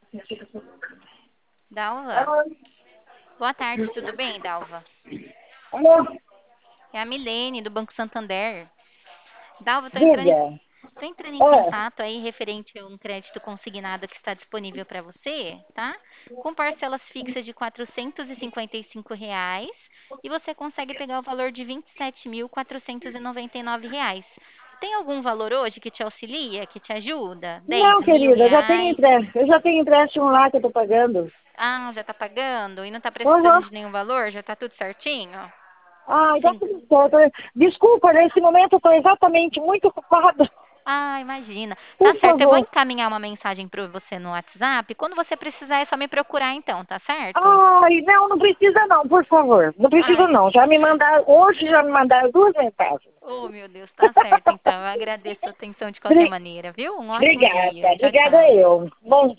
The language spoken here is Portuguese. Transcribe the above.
Dalva? Alô? Boa tarde, tudo bem, Dalva? Alô? É a Milene, do Banco Santander. Dalva, Diga. tô entrando em Ah, contato aí referente a um crédito consignado que está disponível para você, tá? Com parcelas fixas de R$ 455 e você consegue pegar o valor de R$ 27.499. Tem algum valor hoje que te auxilia, que te ajuda? 10 não, mil querida, reais? eu já tenho empréstimo lá que eu tô pagando. Ah, já tá pagando e não tá precisando Uhum. de nenhum valor? Já tá tudo certinho? Ai, dá Sim. tudo certo. Desculpa, nesse momento eu tô exatamente muito ocupada. Ah, imagina. Por Tá certo, eu vou favor. encaminhar uma mensagem para você no WhatsApp. Quando você precisar, é só me procurar então, tá certo? Ai, não, não precisa não, por favor. Não precisa Ai, não. Hoje já me mandaram 2 mensagens. oh meu Deus, tá certo então. Eu agradeço a atenção de qualquer Obri- maneira, viu? Um ótimo Obrigada, dia. Tchau, obrigada tchau. eu. Bom